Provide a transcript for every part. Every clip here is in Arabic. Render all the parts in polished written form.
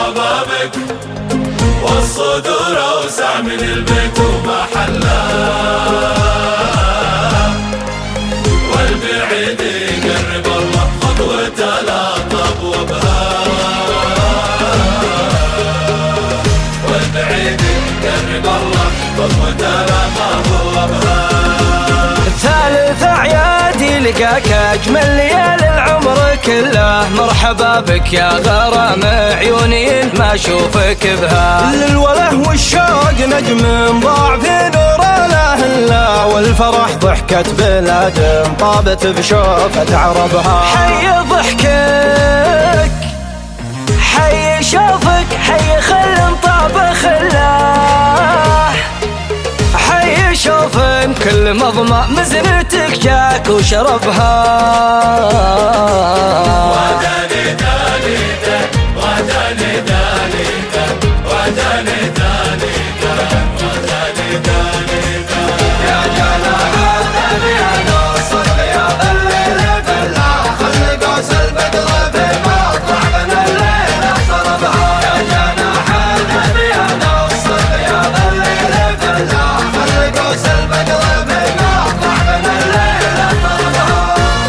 بابك والصدور أوسع من البيت ومحله، والبعيد يقرب الله خطوته لا طب بها، والبعيد يقرب الله خطوته لا طب بها. ثالث أعيادي لقاك أجمل ليال العمر كله، مرحبا بك يا غرام عيوني ما أشوفك بها. للوله والشوق نجم ضاع في نور الأهلا، والفرح ضحكة بلاد طابت بشوفة عربها. حي ضحكك حي شوفك حي خل طاب خلاه، حي شوف كل مضمى مزنتك جاك وشربها. وعداني دانيته وعداني دانيته وعداني دانيته وعداني دانيته، يا جناح النبي أنا الصبيان الليل بالله، خلي قوس البدر بما اطلع من الليل احتربها. يا جناح النبي أنا الصبيان الليل بالله، خلي قوس البدر بما اطلع من الليل احتربها.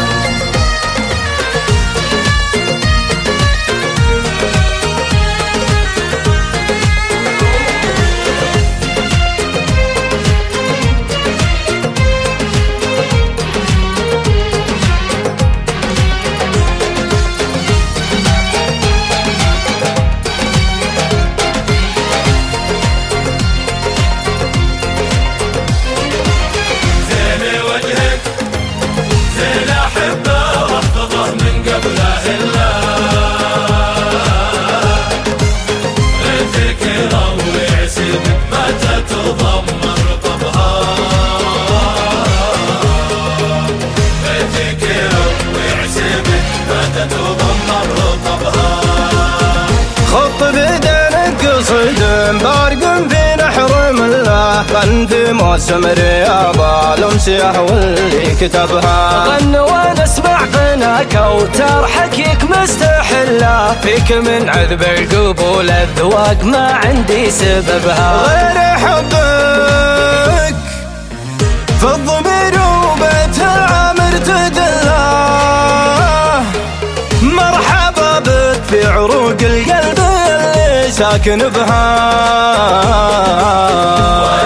خط بدنك قصد بارق في نحر مله، غن في موسم رياضة الأمسية واللي كتبها. غن وانا اسمع غناك اوتار حكيك مستحلة، فيك من عذب القبول الذواق ما عندي سببها. غير حبك في الضمير وبيت العامر تدله، مرحبا بك في عروق القلب اللي ساكن بها.